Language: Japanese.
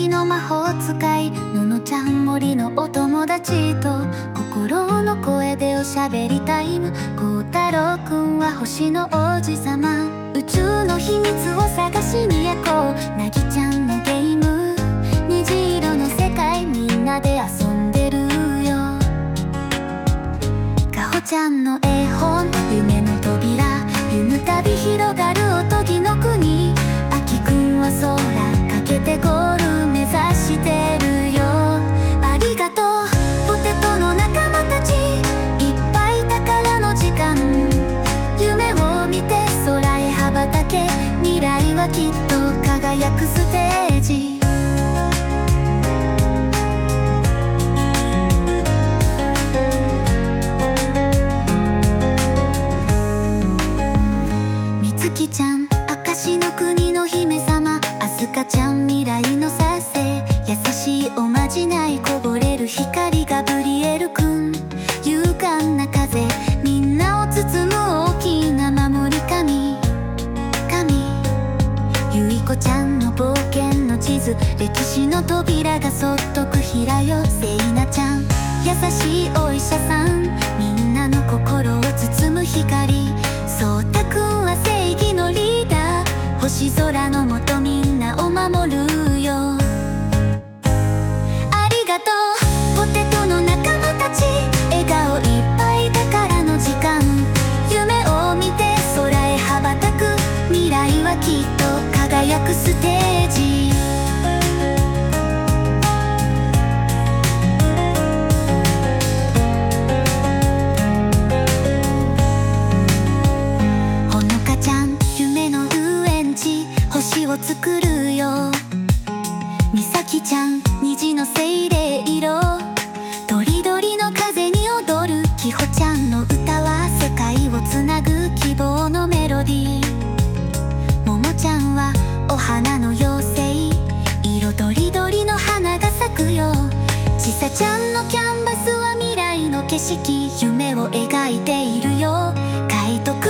の魔法使いののちゃん、森のお友達と心の声でおしゃべりタイム。孝太郎くんは星の王子様、宇宙の秘密を探しに行こう。なぎちゃんのゲーム、虹色の世界みんなで遊んでるよ。かほちゃんの絵本、夢の扉、夢旅広がるおとぎの国。あきくんは空かけてゴール目指してるよ。ありがとうポテトの仲間たち、いっぱい宝の時間。夢を見て空へ羽ばたけ、未来はきっと輝くステージ。みつきちゃん、明石の国の姫様。あすかちゃん、未来のさせ。優しいおまじない、こぼれる光。ガブリエルくん、勇敢な風、みんなを包む大きな守り神。ゆいこちゃんの冒険の地図、歴史の扉がそっとく開よ。せいなちゃん、優しいお医者さん、みんなの心を包む光。そうたくんは正義のリーダー、星空の下みんなを守るよ。ありがとうポテトの仲間たち、笑顔いっぱい宝の時間。夢を見て空へ羽ばたく、未来はきっと輝くステージ。ほのかちゃん、夢の遊園地、星を作るよ。みさきちゃん、虹の精霊色、とりどりの風に踊る。きほちゃんの歌は世界をつなぐ希望のメロディー。ももちゃんはお花の妖精、色とりどりの花が咲くよ。ちさちゃんのキャンバスは未来の景色、夢を描いているよ。かいとく